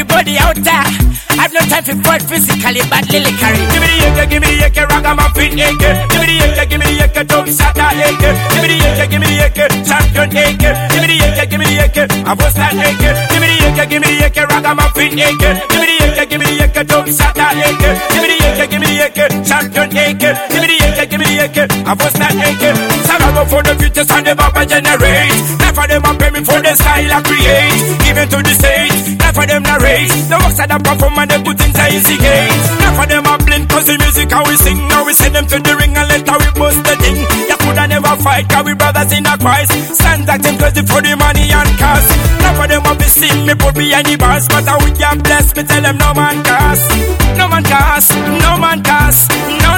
everybody out there. I've no time for fun physically, but lyrically. Give me the yeke, ragamuffin yeke. Give me the yeke, top shata yeke. Give me the yeke, champion yeke. Give me the yeke, I was that yeke. Give me the yeke, ragamuffin yeke. Give me the yeke, top shata yeke. Give me the yeke, champion yeke. Give me the yeke, I was that yeke. Sarah for the future, son of a generate. Not for them, I pay me for the style I create. Give it to the stage, not for them narrate. The works that I perform and the good things I instigate. Not for them I blend, cause the music how we sing. Now we send them to the ring and let how we bust the thing. You coulda never fight, cause we brothers in a Christ. Stand acting crazy for the money and cause. Not for them I be seen, me put behind the bars. But how we can bless, me tell them no man cast. No man cast, no man cast. No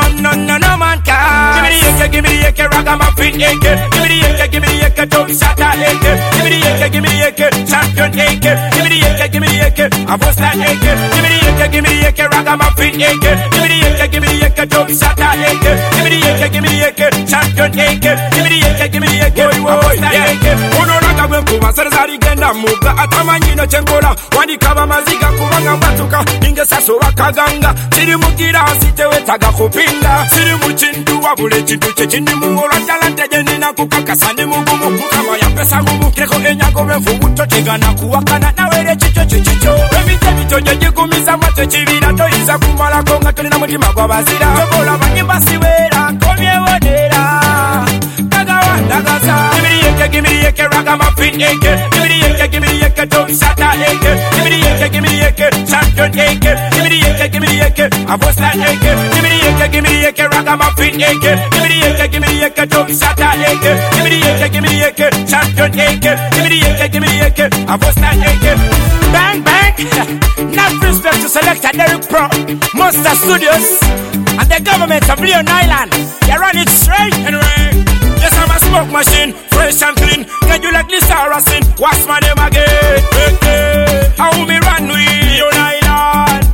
man cast. Give me the yeke, ragamuffin yeke. Give me the yeke, top shata yeke. Give me the yeke, champion yeke. Give me the yeke, I was that yeke. Give me the yeke, ragamuffin yeke. Give me the yeke, top shata yeke. Give me the yeke, champion yeke. Give me the yeke, I was that yeke. Uno raga wemkuwa, sarazari genda muga. Atamanyino chengola, wandikaba maziga kubanga mbatuka. Inge saso wakaganga. Siri mukira, sitewe taga kupinga. Siri muchindu wabule chindu chechindi muola. Jalante jenina kukakasani mugumu. Kukama ya pesa ngumu. Kreko enyago mefu utotiga na kuwakana. Nawele chicho. Wemite mitonye jikumiza mwache chivira. Toiza kumala konga tuli na mutima kwa bazira. Kobola banyimba siwera, komye wadera. Kagawa, dagaza. Give me the yeke, ragamuffin yeke. Give me the yeke, top shata yeke. Give me the yeke, champion yeke. Give me the yeke, I was that yeke. Give me the yeke, ragamuffin yeke. Give me the yeke, top shata yeke. Give me the yeke, champion yeke. Give me the yeke, I was that yeke. Bang bang, enough respect to Selector Derek Pro, Monster Studios, and the government of Leon Island. You run it straight anyway. Yes, I'm a smoke machine, fresh and clean. Can you like this harassing? What's my name again? How me run with Leon Island?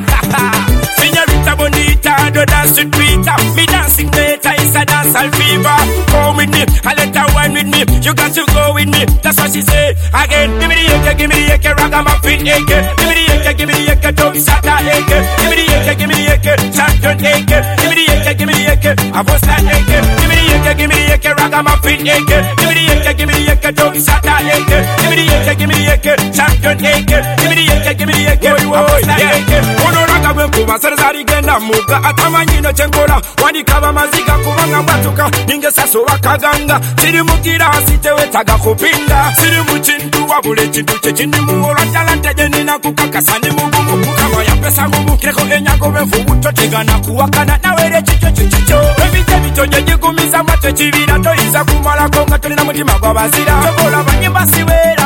Señorita bonita, do dance with Peter. Me dancing later, it's a dancehall fever. Come with me, I let her wine with me. You got to go with me, that's what she said. Again, give me the yeke, ragamuffin yeke. Give me the yeke, top shata yeke. Give me the yeke, champion yeke. Give me the yeke, I was that yeke. Give me the yeke, ragamuffin yeke. Give me the yeke, top shata yeke. Give me the yeke, champion yeke. Give me the yeke, I was that yeke. Uno raga wemkuwa, sarazari genda muga. Atamanyino chengola, wandikaba maziga kubanga mbatuka. Ninge saso wakaganga. Siri mukira, sitewe taga kupinga. Siri muchindu wabule chindu chechindi muola. Jalante jenina kukakasani mugumu. Kukama ya pesa ngumu. Kreko enyago mefu utotiga na kuwakana. Nawele chicho. Wemite mitonye jikumiza mwache chivira. Toiza kumala konga tuli na mutima kwa bazira. Kobola banyimba siwera.